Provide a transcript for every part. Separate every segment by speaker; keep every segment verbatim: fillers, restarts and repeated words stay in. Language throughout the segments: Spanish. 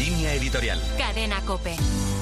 Speaker 1: Línea editorial.
Speaker 2: Cadena COPE.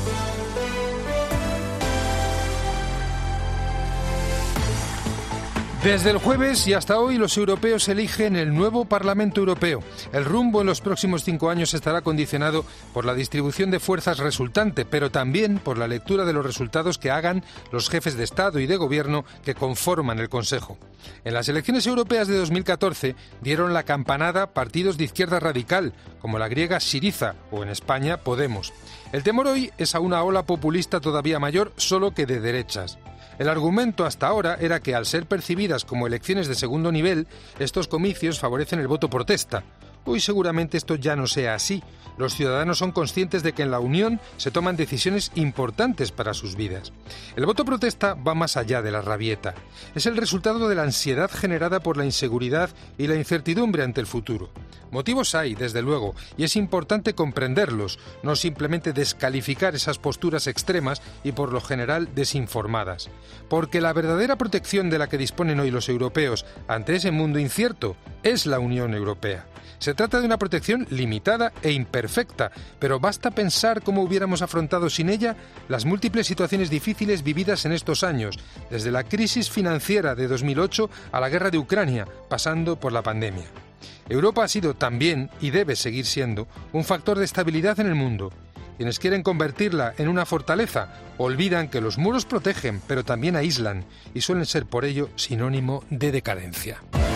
Speaker 3: Desde el jueves y hasta hoy los europeos eligen el nuevo Parlamento Europeo. El rumbo en los próximos cinco años estará condicionado por la distribución de fuerzas resultante, pero también por la lectura de los resultados que hagan los jefes de Estado y de Gobierno que conforman el Consejo. En las elecciones europeas de dos mil catorce dieron la campanada partidos de izquierda radical, como la griega Syriza o en España Podemos. El temor hoy es a una ola populista todavía mayor, solo que de derechas. El argumento hasta ahora era que, al ser percibidas como elecciones de segundo nivel, estos comicios favorecen el voto protesta. Hoy seguramente esto ya no sea así. Los ciudadanos son conscientes de que en la Unión se toman decisiones importantes para sus vidas. El voto protesta va más allá de la rabieta. Es el resultado de la ansiedad generada por la inseguridad y la incertidumbre ante el futuro. Motivos hay, desde luego, y es importante comprenderlos, no simplemente descalificar esas posturas extremas y por lo general desinformadas. Porque la verdadera protección de la que disponen hoy los europeos ante ese mundo incierto es la Unión Europea. Se trata de una protección limitada e imperfecta, pero basta pensar cómo hubiéramos afrontado sin ella las múltiples situaciones difíciles vividas en estos años, desde la crisis financiera de dos mil ocho a la guerra de Ucrania, pasando por la pandemia. Europa ha sido también, y debe seguir siendo, un factor de estabilidad en el mundo. Quienes quieren convertirla en una fortaleza olvidan que los muros protegen, pero también aíslan, y suelen ser por ello sinónimo de decadencia.